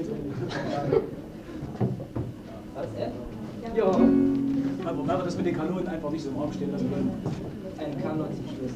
Was, Ja. Aber wäre das mit den Kanonen einfach nicht so im Raum stehen lassen wollen? Ein Kanonenschluss.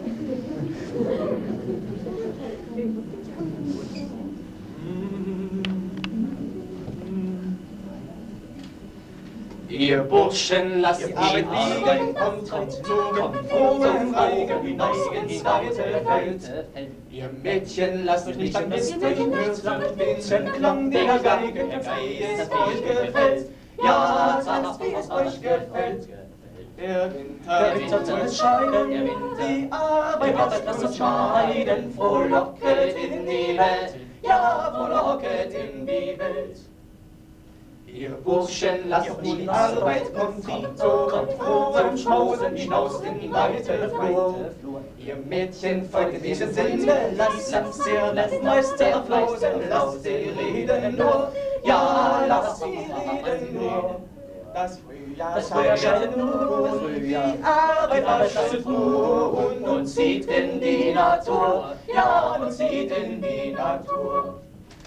Ihr Burschen, lasst die Arbeit liegen, kommt frohen Reigen hinaus ins weite Feld. Ihr Mädchen, lasst euch nicht belästigen, hört den Klang der Geige, wie es euch gefällt. Ja, tanzt, wie es euch gefällt. Der Winter wird scheiden, die Arbeit lasst uns scheiden, frohlocket in die Welt, ja, frohlocket in die Welt. Ihr Burschen, lasst doch die Arbeit, kommt frohem Schmausen hinaus in die weite Flur. Ihr Mädchen, folgt diese Sinne, lasst sehr lasst Meister flausen, lasst sie reden nur, ja, lasst sie reden nur. Das Frühjahr scheint nun, die Arbeit lasst ruhen und zieht in die Natur, ja, und zieht in die Natur.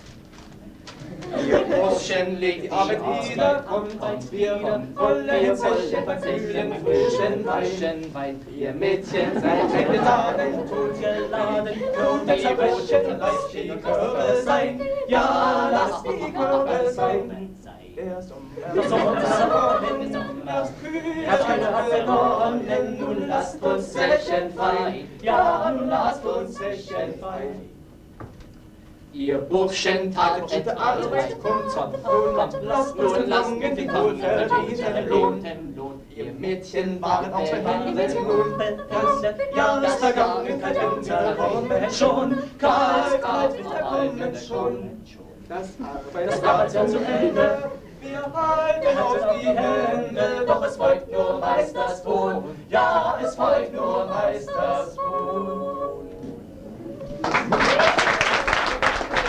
Ihr Burschen, legt die Arbeit wieder, kommt wieder, volle Zeche beim kühlen, frischen Wein. Ihr Mädchen, seid eingeladen, tut geladen, und die Brötchen, lasst die Körbe sein, ja, lasst die Körbe sein. Der Sommer erst kühl hat begonnen, nun lasst uns zechen fein, ja, nun lasst uns zechen fein. Ihr Burschen, taget und Arbeit, kommt lasst nur langen den wohlverdienten Lohn. Ihr Mädchen waren auch verhindert nun, ja, das Vergangenheit Winter kommen schon, kalt Winter kommen schon. Das Arbeit wird zu Ende, wir halten auf die Hände, doch es folgt nur meist das Wohl.